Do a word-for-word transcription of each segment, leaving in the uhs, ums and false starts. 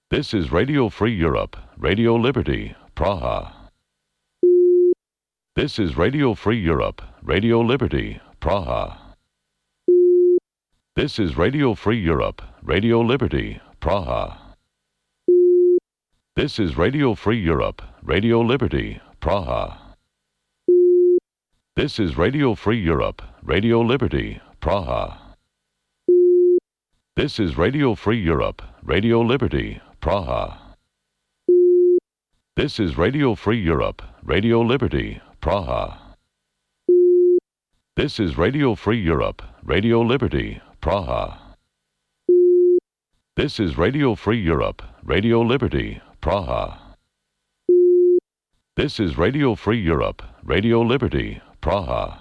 This is Radio Free Europe, Radio Liberty, Praha. This is Radio Free Europe, Radio Liberty, Praha. This is Radio Free Europe, Radio Liberty, Praha. This is Radio Free Europe, Radio Liberty, Praha. This is Radio Free Europe, Radio Liberty, Praha. This is Radio Free Europe, Radio Liberty, Praha. This is Radio Free Europe, Radio Liberty, Praha. This is Radio Free Europe, Radio Liberty, Praha. This is Radio Free Europe, Radio Liberty, Praha. This is Radio Free Europe, Radio Liberty, Praha.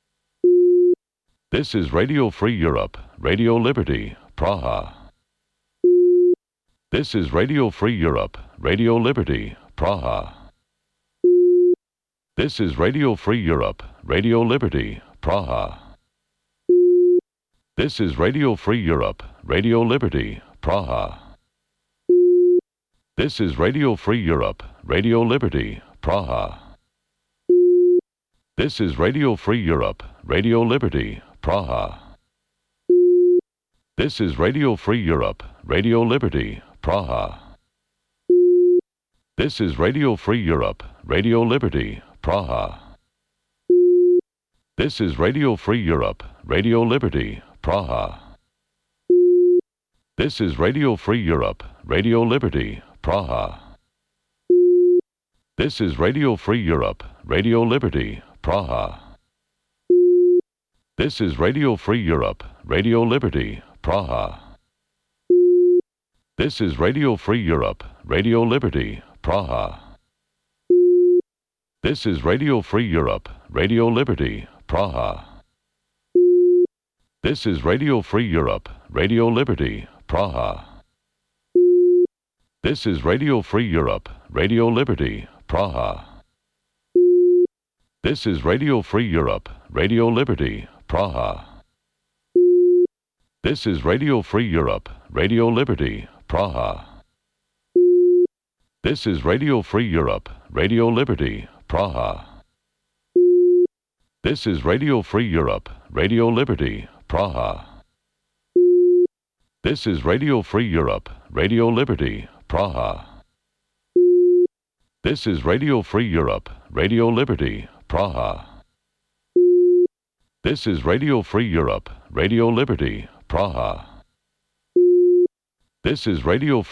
This is Radio Free Europe, Radio Liberty, Praha. This is Radio Free Europe, Radio Liberty, Praha. This is Radio Free Europe, Radio Liberty, Praha. This is Radio Free Europe, Radio Liberty, Praha. This is Radio Free Europe, Radio Liberty, Praha. This is Radio Free Europe, Radio Liberty, Praha. This is Radio Free Europe, Radio Liberty, Praha. This is Radio Free Europe, Radio Liberty, Praha. This is Radio Free Europe, Radio Liberty, Praha. This is Radio Free Europe, Radio Liberty, Praha. This is Radio Free Europe, Radio Liberty, Praha. This is Radio Free Europe, Radio Liberty, Praha. This is Radio Free Europe, Radio Liberty, Praha. This is Radio Free Europe, Radio Liberty, Praha. This is Radio Free Europe, Radio Liberty, Praha. This is Radio Free Europe, Radio Liberty, Praha. This is Radio Free Europe, Radio Liberty, Praha. This is Radio Free Europe, Radio Liberty, Praha. This is Radio Free Europe, Radio Liberty, Praha. This is Radio Free Europe, Radio Liberty, Praha. This is Radio Free Europe, Radio Liberty, Praha. This is Radio Free Europe, Radio Liberty, Praha. This is Radio Free Europe, Radio Liberty, Praha. This is Radio